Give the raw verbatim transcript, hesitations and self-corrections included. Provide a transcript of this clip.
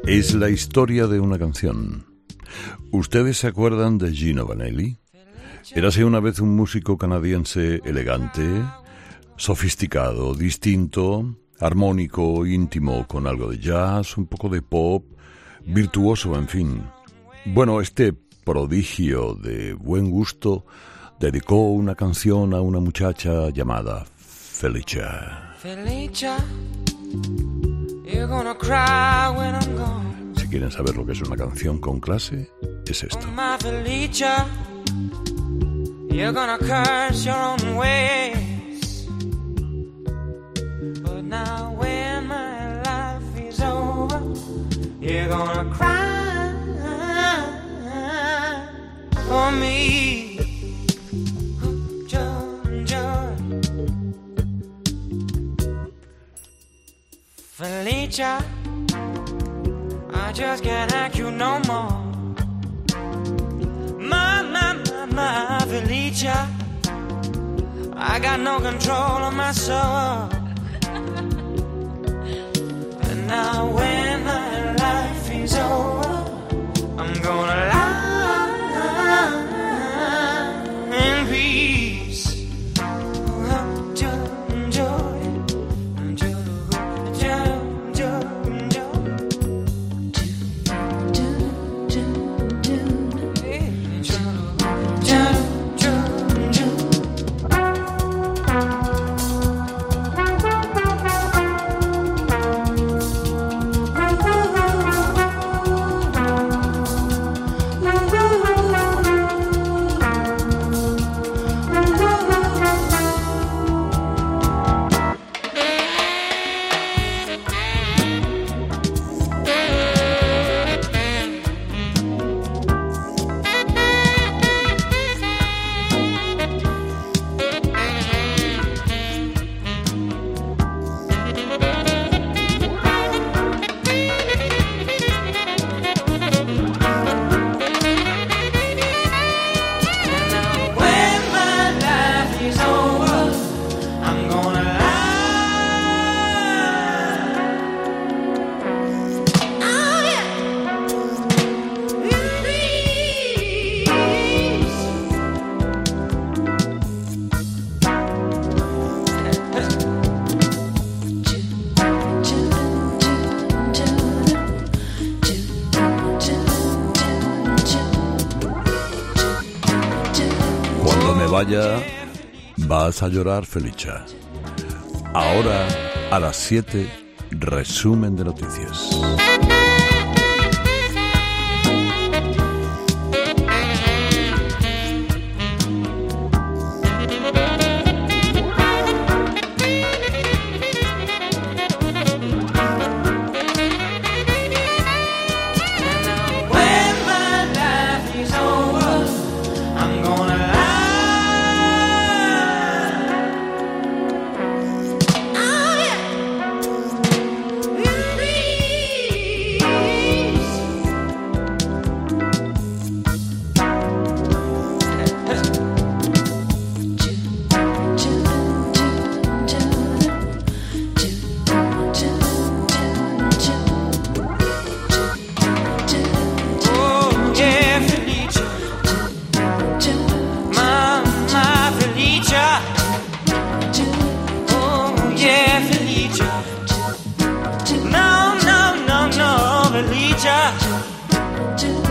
Es la historia de una canción. ¿Ustedes se acuerdan de Gino Vanelli? Érase una vez un músico canadiense elegante, sofisticado, distinto, armónico, íntimo, con algo de jazz, un poco de pop, virtuoso, en fin. Bueno, este prodigio de buen gusto dedicó una canción a una muchacha llamada Felicia. Felicia, you're gonna cry when I'm gone. Si quieren saber lo que es una canción con clase, es esto. Oh, my Felicia, you're gonna curse your own ways. But now when my life is over, you're gonna cry for me. Joy, joy. Felicia, I just can't act you no more. My, my, my, my Felicia, I got no control of my soul. And now when my life is over, I'm gonna lie in peace. Oh, joy, joy, joy, joy, joy, joy. Vaya, vas a llorar, Felicia. Ahora, a las siete, resumen de noticias. Felicia,